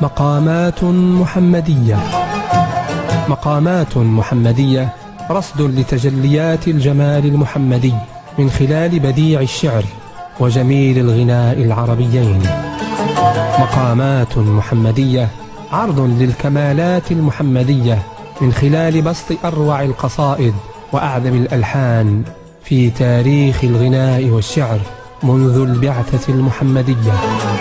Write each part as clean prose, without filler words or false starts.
مقامات محمدية. مقامات محمدية رصد لتجليات الجمال المحمدي من خلال بديع الشعر وجميل الغناء العربيين. مقامات محمدية عرض للكمالات المحمدية من خلال بسط أروع القصائد وأعذب الألحان في تاريخ الغناء والشعر منذ البعثة المحمدية.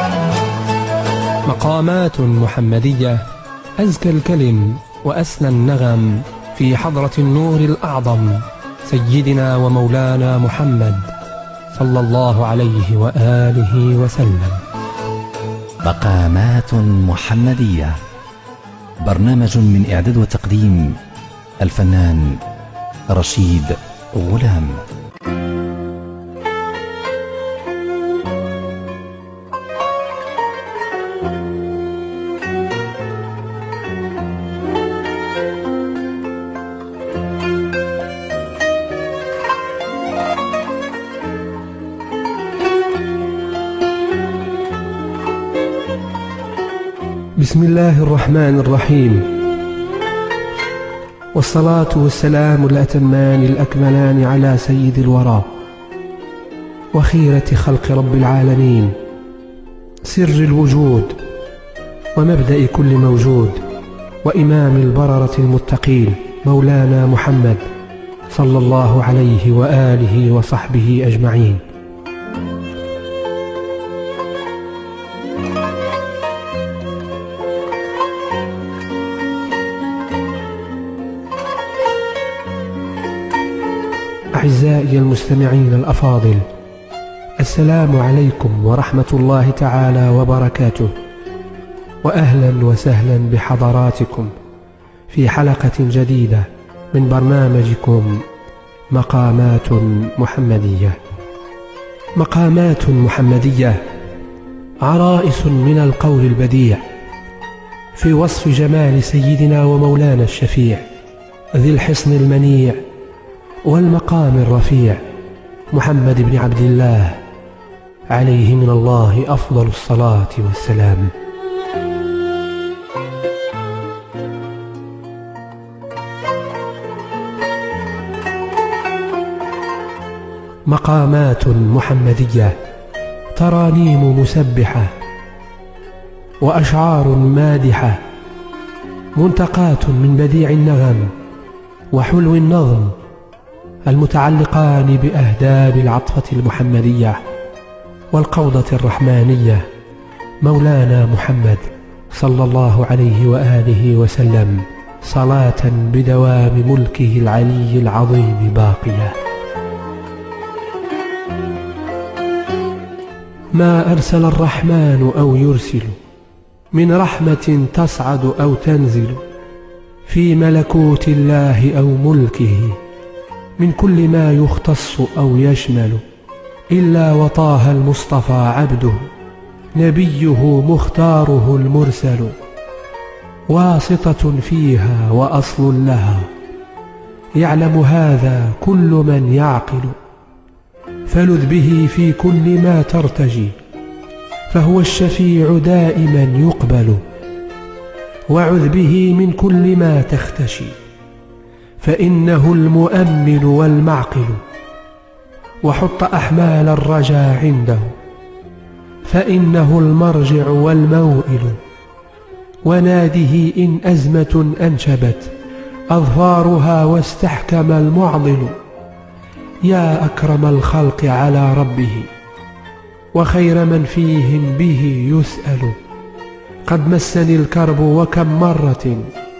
مقامات محمدية أزكى الكلم وأسنى النغم في حضرة النور الأعظم سيدنا ومولانا محمد صلى الله عليه وآله وسلم. مقامات محمدية، برنامج من إعداد وتقديم الفنان رشيد غلام. بسم الله الرحمن الرحيم، والصلاة والسلام الأتمان الأكملان على سيد الورى وخيرة خلق رب العالمين، سر الوجود ومبدأ كل موجود، وإمام البررة المتقين مولانا محمد صلى الله عليه وآله وصحبه أجمعين. أعزائي المستمعين الأفاضل، السلام عليكم ورحمة الله تعالى وبركاته، وأهلا وسهلا بحضراتكم في حلقة جديدة من برنامجكم مقامات محمدية. مقامات محمدية عرائس من القول البديع في وصف جمال سيدنا ومولانا الشفيع ذي الحصن المنيع والمقام الرفيع محمد بن عبد الله عليه من الله أفضل الصلاة والسلام. مقامات محمدية ترانيم مسبحة وأشعار مادحة، منتقات من بديع النغم وحلو النظم المتعلقان بأهداب العطفة المحمدية والقوضة الرحمانية مولانا محمد صلى الله عليه وآله وسلم، صلاة بدوام ملكه العلي العظيم باقية. ما أرسل الرحمن أو يرسل من رحمة تصعد أو تنزل في ملكوت الله أو ملكه من كل ما يختص أو يشمل، إلا وطه المصطفى عبده نبيه مختاره المرسل، واسطة فيها وأصل لها يعلم هذا كل من يعقل، فلذ به في كل ما ترتجي، فهو الشفيع دائما يقبل، وعذ به من كل ما تختشي، فإنه المؤمن والمعقل، وحط أحمال الرجاء عنده، فإنه المرجع والموئل، وناده إن أزمة أنشبت أظفارها واستحكم المعضل، يا أكرم الخلق على ربه وخير من فيهم به يسأل، قد مسني الكرب وكم مرة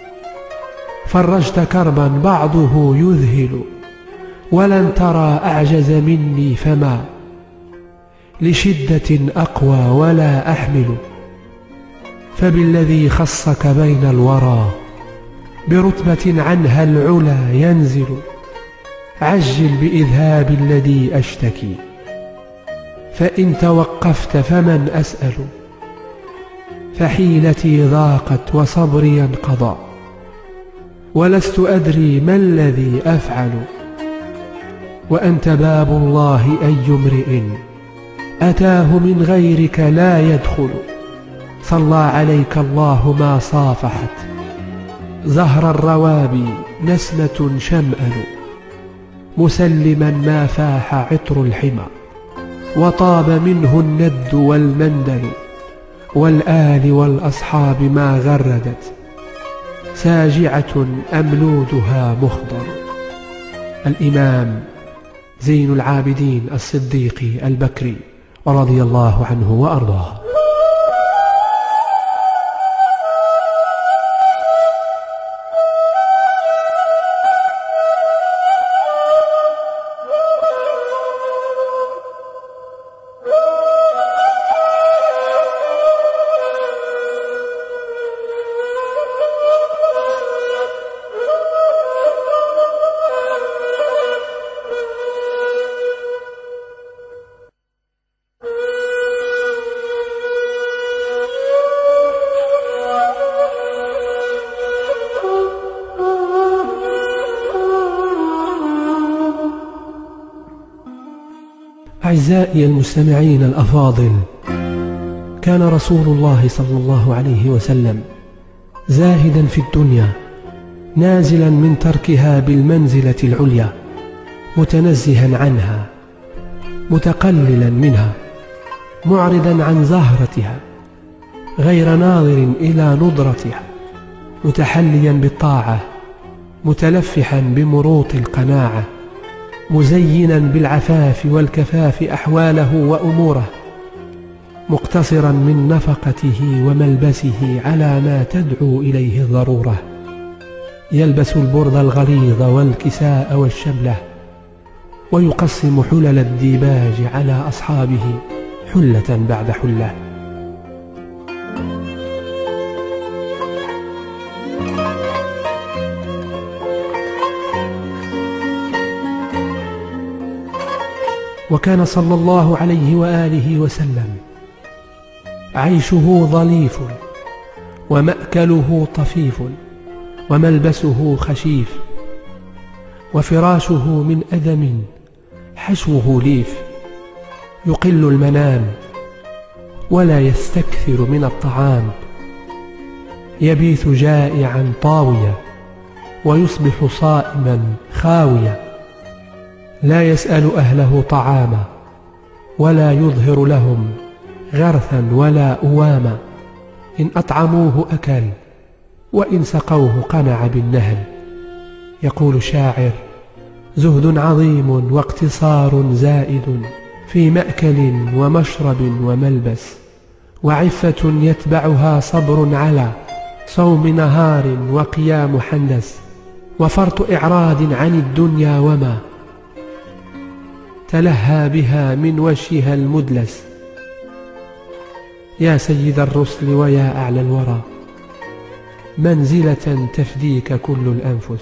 فرجت كربا بعضه يذهل، ولن ترى أعجز مني فما لشدة أقوى ولا أحمل، فبالذي خصك بين الورى برتبة عنها العلا ينزل، عجل بإذهاب الذي أشتكي، فإن توقفت فمن أسأل، فحيلتي ضاقت وصبري انقضى، ولست أدري ما الذي أفعل، وأنت باب الله أي امرئ أتاه من غيرك لا يدخل، صلى عليك الله ما صافحت زهر الروابي نسمة شمأل، مسلما ما فاح عطر الحمى وطاب منه الند والمندل، والآل والأصحاب ما غردت ساجعة أملودها مخضر. الإمام زين العابدين الصديقي البكري رضي الله عنه وأرضاه. أعزائي المستمعين الأفاضل، كان رسول الله صلى الله عليه وسلم زاهدا في الدنيا، نازلا من تركها بالمنزلة العليا، متنزها عنها، متقللا منها، معرضا عن زهرتها، غير ناظر إلى نضرتها، متحليا بالطاعة، متلفحا بمروط القناعة، مزينا بالعفاف والكفاف أحواله وأموره، مقتصرا من نفقته وملبسه على ما تدعو إليه الضرورة، يلبس البرد الغليظ والكساء والشبله، ويقسم حلل الديباج على أصحابه حلة بعد حلة. وكان صلى الله عليه وآله وسلم عيشه ظليف، ومأكله طفيف، وملبسه خشيف، وفراشه من أدم حشوه ليف، يقل المنام ولا يستكثر من الطعام، يبيت جائعا طاويا ويصبح صائما خاويا، لا يسأل أهله طعاما ولا يظهر لهم غرثا ولا أواما، إن أطعموه أكل وإن سقوه قنع بالنهل. يقول الشاعر: زهد عظيم واقتصار زائد في مأكل ومشرب وملبس، وعفة يتبعها صبر على صوم نهار وقيام حندس، وفرط إعراض عن الدنيا وما تلهى بها من وشها المدلس. يا سيد الرسل ويا أعلى الورى، منزلة تفديك كل الأنفس.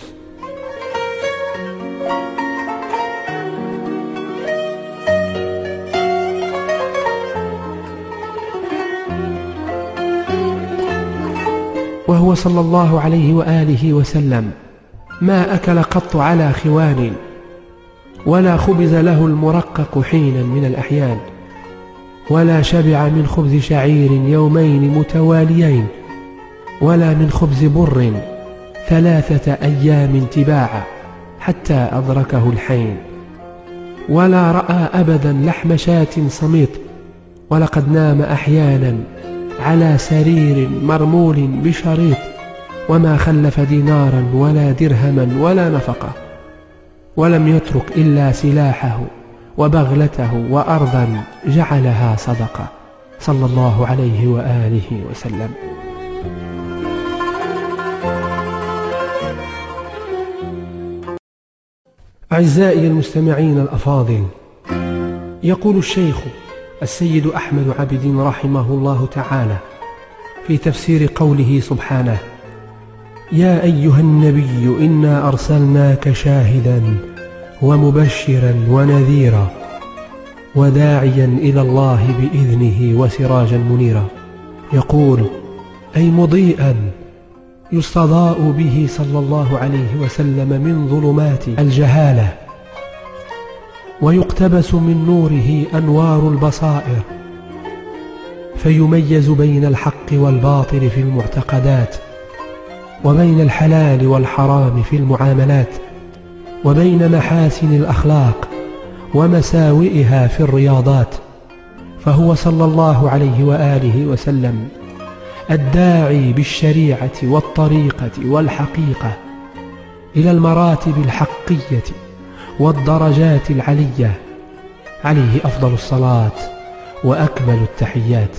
وهو صلى الله عليه وآله وسلم ما أكل قط على خوان، ولا خبز له المرقق حينا من الأحيان، ولا شبع من خبز شعير يومين متواليين، ولا من خبز بر 3 أيام تباعا حتى أدركه الحين، ولا رأى أبدا لحم شاة صميط، ولقد نام أحيانا على سرير مرمول بشريط، وما خلف دينارا ولا درهما ولا نفقة، ولم يترك إلا سلاحه وبغلته وأرضا جعلها صدقة، صلى الله عليه وآله وسلم. أعزائي المستمعين الأفاضل، يقول الشيخ السيد أحمد عبدين رحمه الله تعالى في تفسير قوله سبحانه: يا أيها النبي إنا أرسلناك شاهدا ومبشرا ونذيرا وداعيا إلى الله بإذنه وسراجا منيرا. يقول: أي مضيئا يستضاء به صلى الله عليه وسلم من ظلمات الجهالة، ويقتبس من نوره أنوار البصائر، فيميز بين الحق والباطل في المعتقدات، وبين الحلال والحرام في المعاملات، وبين محاسن الأخلاق ومساوئها في الرياضات. فهو صلى الله عليه وآله وسلم الداعي بالشريعة والطريقة والحقيقة إلى المراتب الحقية والدرجات العلية، عليه أفضل الصلاة وأكمل التحيات.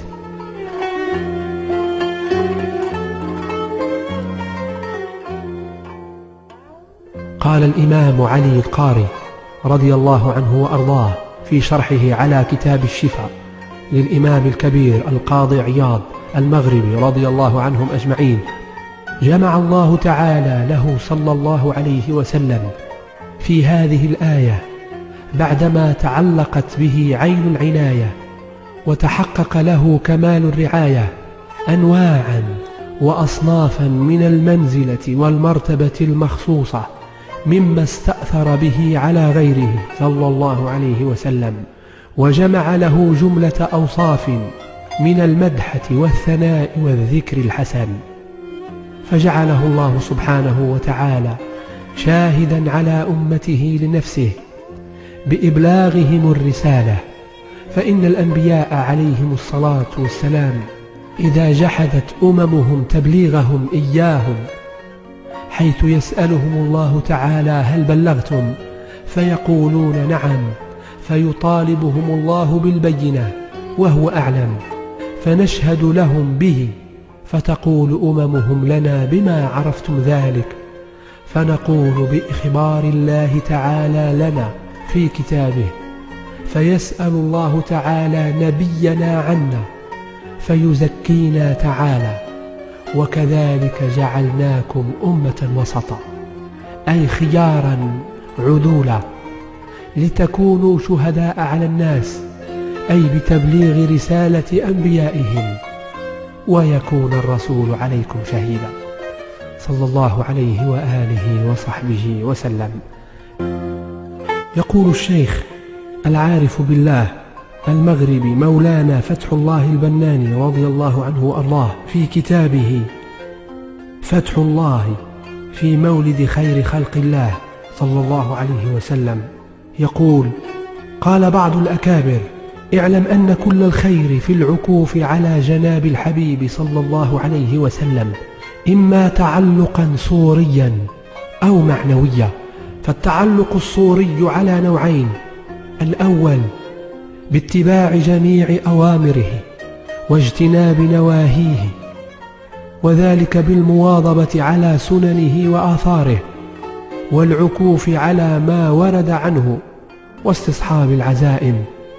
قال الإمام علي القاري رضي الله عنه وأرضاه في شرحه على كتاب الشفاء للإمام الكبير القاضي عياض المغربي رضي الله عنهم أجمعين: جمع الله تعالى له صلى الله عليه وسلم في هذه الآية بعدما تعلقت به عين العناية وتحقق له كمال الرعاية أنواعا وأصنافا من المنزلة والمرتبة المخصوصة مما استأثر به على غيره صلى الله عليه وسلم، وجمع له جملة أوصاف من المدحة والثناء والذكر الحسن، فجعله الله سبحانه وتعالى شاهدا على أمته لنفسه بإبلاغهم الرسالة. فإن الأنبياء عليهم الصلاة والسلام إذا جحدت أممهم تبليغهم إياهم، حيث يسألهم الله تعالى: هل بلغتم؟ فيقولون: نعم، فيطالبهم الله بالبينة وهو أعلم، فنشهد لهم به، فتقول أممهم: لنا بما عرفتم ذلك؟ فنقول: بإخبار الله تعالى لنا في كتابه. فيسأل الله تعالى نبينا عنا فيزكينا تعالى: وكذلك جعلناكم أمة وسطا، أي خيارا عدولا، لتكونوا شهداء على الناس، أي بتبليغ رسالة أنبيائهم، ويكون الرسول عليكم شهيدا، صلى الله عليه وآله وصحبه وسلم. يقول الشيخ العارف بالله المغربي مولانا فتح الله البناني رضي الله عنه وأرضاه في كتابه فتح الله في مولد خير خلق الله صلى الله عليه وسلم، يقول: قال بعض الأكابر: اعلم أن كل الخير في العكوف على جناب الحبيب صلى الله عليه وسلم إما تعلقا صوريا أو معنويا. فالتعلق الصوري على نوعين: الأول باتباع جميع أوامره واجتناب نواهيه، وذلك بالمواظبة على سننه وآثاره والعكوف على ما ورد عنه واستصحاب العزائم.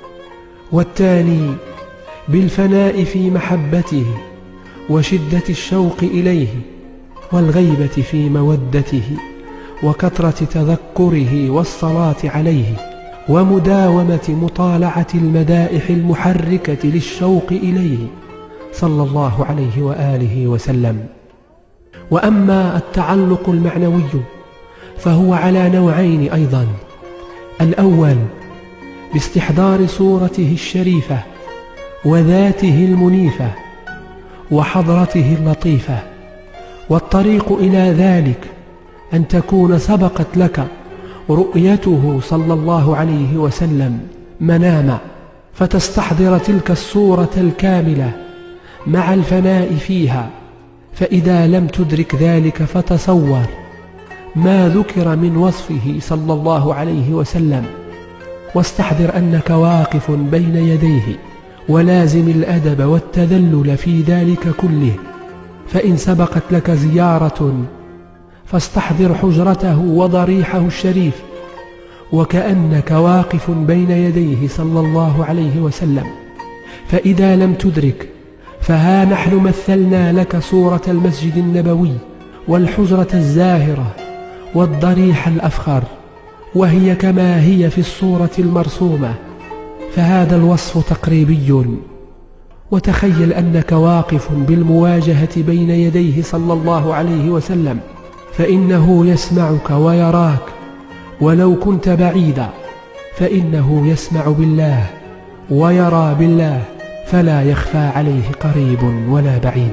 والثاني بالفناء في محبته وشدة الشوق إليه والغيبة في مودته وكثرة تذكره والصلاة عليه ومداومة مطالعة المدائح المحركة للشوق إليه صلى الله عليه وآله وسلم. وأما التعلق المعنوي فهو على نوعين أيضا: الأول باستحضار صورته الشريفة وذاته المنيفة وحضرته اللطيفة، والطريق إلى ذلك أن تكون سبقت لك رؤيته صلى الله عليه وسلم مناما، فتستحضر تلك الصورة الكاملة مع الفناء فيها. فإذا لم تدرك ذلك فتصور ما ذكر من وصفه صلى الله عليه وسلم، واستحضر أنك واقف بين يديه ولازم الأدب والتذلل في ذلك كله. فإن سبقت لك زيارة فاستحضر حجرته وضريحه الشريف وكأنك واقف بين يديه صلى الله عليه وسلم. فإذا لم تدرك فها نحن مثلنا لك صورة المسجد النبوي والحجرة الزاهرة والضريح الأفخر، وهي كما هي في الصورة المرسومة، فهذا الوصف تقريبي. وتخيل أنك واقف بالمواجهة بين يديه صلى الله عليه وسلم، فإنه يسمعك ويراك، ولو كنت بعيدا فإنه يسمع بالله ويرى بالله، فلا يخفى عليه قريب ولا بعيد.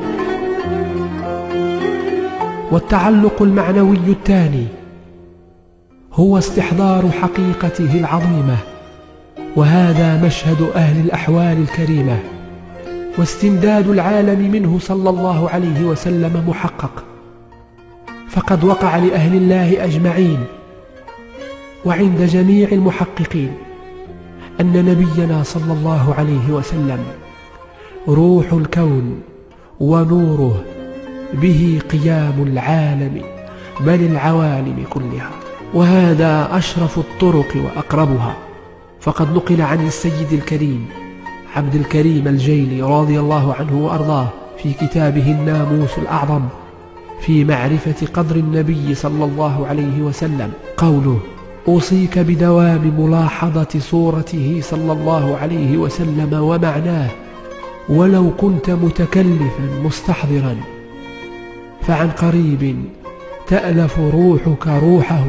والتعلق المعنوي الثاني هو استحضار حقيقته العظيمة، وهذا مشهد أهل الأحوال الكريمة، واستمداد العالم منه صلى الله عليه وسلم محقق. فقد وقع لأهل الله أجمعين وعند جميع المحققين أن نبينا صلى الله عليه وسلم روح الكون ونوره، به قيام العالم بل العوالم كلها، وهذا أشرف الطرق وأقربها. فقد نقل عن السيد الكريم عبد الكريم الجيلي رضي الله عنه وأرضاه في كتابه الناموس الأعظم في معرفة قدر النبي صلى الله عليه وسلم قوله: أوصيك بدوام ملاحظة صورته صلى الله عليه وسلم ومعناه، ولو كنت متكلفا مستحضرا فعن قريب تألف روحك روحه،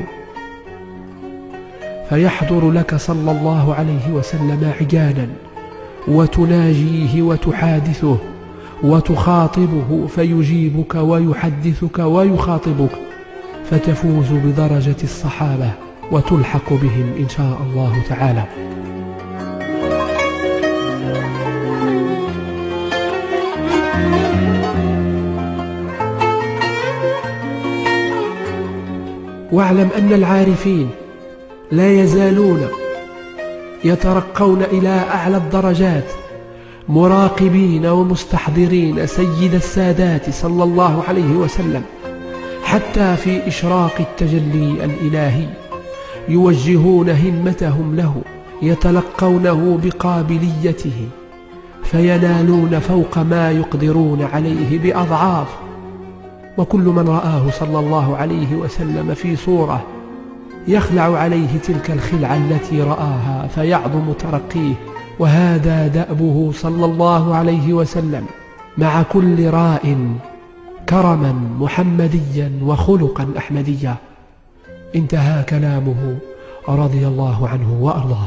فيحضر لك صلى الله عليه وسلم عيانا، وتناجيه وتحادثه وتخاطبه فيجيبك ويحدثك ويخاطبك، فتفوز بدرجة الصحابة وتلحق بهم إن شاء الله تعالى. واعلم أن العارفين لا يزالون يترقون إلى أعلى الدرجات مراقبين ومستحضرين سيد السادات صلى الله عليه وسلم، حتى في إشراق التجلي الإلهي يوجهون همتهم له، يتلقونه بقابليته، فينالون فوق ما يقدرون عليه بأضعاف. وكل من رآه صلى الله عليه وسلم في صورة يخلع عليه تلك الخلعة التي رآها فيعظم ترقيه، وهذا دأبه صلى الله عليه وسلم مع كل راء كرما محمديا وخلقا أحمديا. انتهى كلامه رضي الله عنه وأرضاه.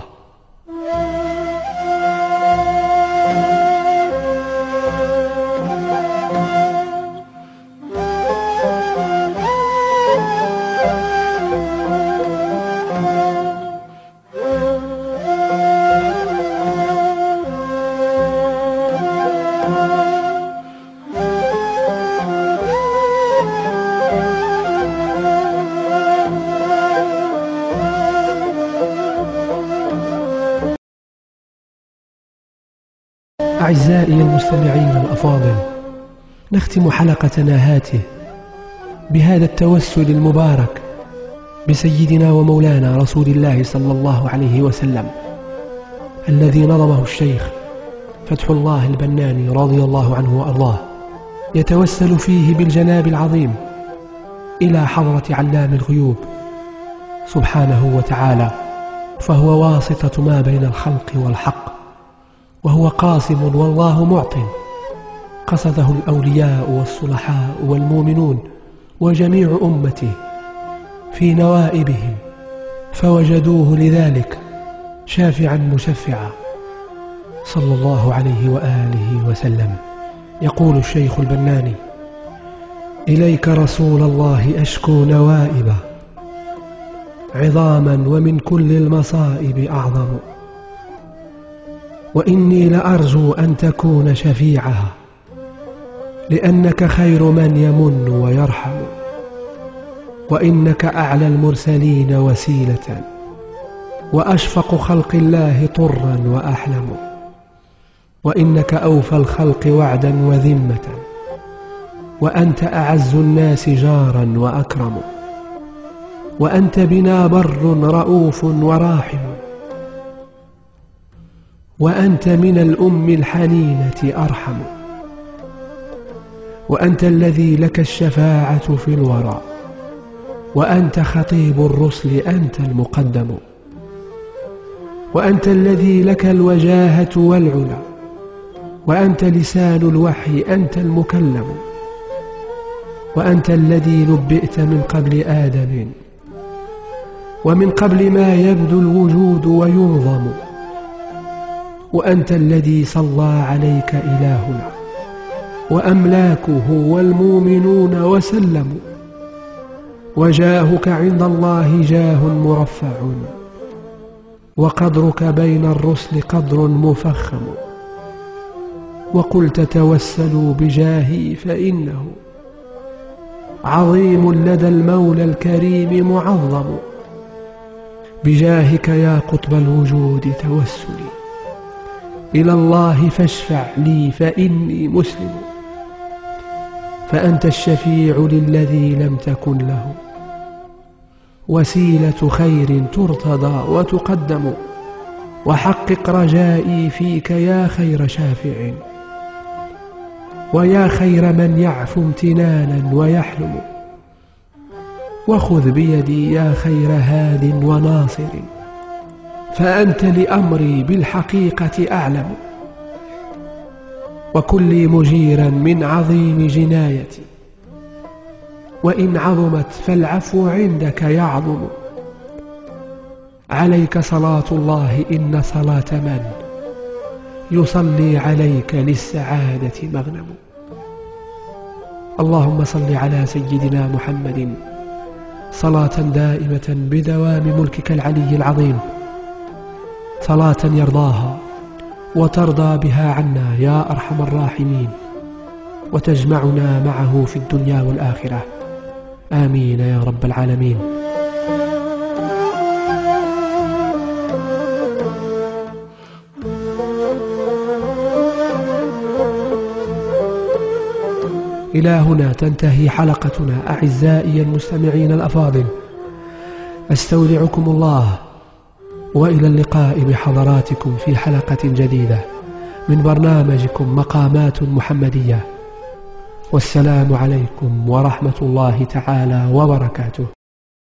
أعزائي المستمعين الأفاضل، نختم حلقتنا هاته بهذا التوسل المبارك بسيدنا ومولانا رسول الله صلى الله عليه وسلم، الذي نظمه الشيخ فتح الله البناني رضي الله عنه وأرضاه، يتوسل فيه بالجناب العظيم إلى حضرة علام الغيوب سبحانه وتعالى، فهو واسطة ما بين الخلق والحق، وهو قاسم والله معط، قصده الأولياء والصلحاء والمؤمنون وجميع أمته في نوائبهم، فوجدوه لذلك شافعا مشفعا صلى الله عليه وآله وسلم. يقول الشيخ البناني: إليك رسول الله أشكو نوائب عظاما، ومن كل المصائب أعظم، وإني لأرجو أن تكون شفيعها، لأنك خير من يمن ويرحم، وإنك أعلى المرسلين وسيلة، وأشفق خلق الله طرا وأحلم، وإنك أوفى الخلق وعدا وذمة، وأنت أعز الناس جارا وأكرم، وأنت بنا بر رؤوف وراحم، وأنت من الأم الحنينة أرحم، وأنت الذي لك الشفاعة في الورى، وأنت خطيب الرسل أنت المقدم، وأنت الذي لك الوجاهة والعلا، وأنت لسان الوحي أنت المكلم، وأنت الذي نبئت من قبل آدم، ومن قبل ما يبدو الوجود وينظم، وأنت الذي صلى عليك إلهنا وأملاكه والمؤمنون وسلموا، وجاهك عند الله جاه مرفع، وقدرك بين الرسل قدر مفخم. وقلت توسلوا بجاهي فإنه عظيم لدى المولى الكريم معظم. بجاهك يا قطب الوجود توسلي، إلى الله فاشفع لي فإني مسلم. فأنت الشفيع للذي لم تكن له وسيلة خير ترتضى وتقدم. وحقق رجائي فيك يا خير شافع، ويا خير من يعفو امتنانا ويحلم. وخذ بيدي يا خير هاد وناصر، فأنت لأمري بالحقيقة أعلم. وكن لي مجيرا من عظيم جنايتي، وإن عظمت فالعفو عندك يعظم. عليك صلاة الله إن صلاة من يصلي عليك للسعادة مغنم. اللهم صل على سيدنا محمد صلاة دائمة بدوام ملكك العلي العظيم، صلاة يرضاها وترضى بها عنا يا أرحم الراحمين، وتجمعنا معه في الدنيا والآخرة. آمين يا رب العالمين. إلى هنا تنتهي حلقتنا أعزائي المستمعين الأفاضل، أستودعكم الله، وإلى اللقاء بحضراتكم في حلقة جديدة من برنامجكم مقامات محمدية، والسلام عليكم ورحمة الله تعالى وبركاته.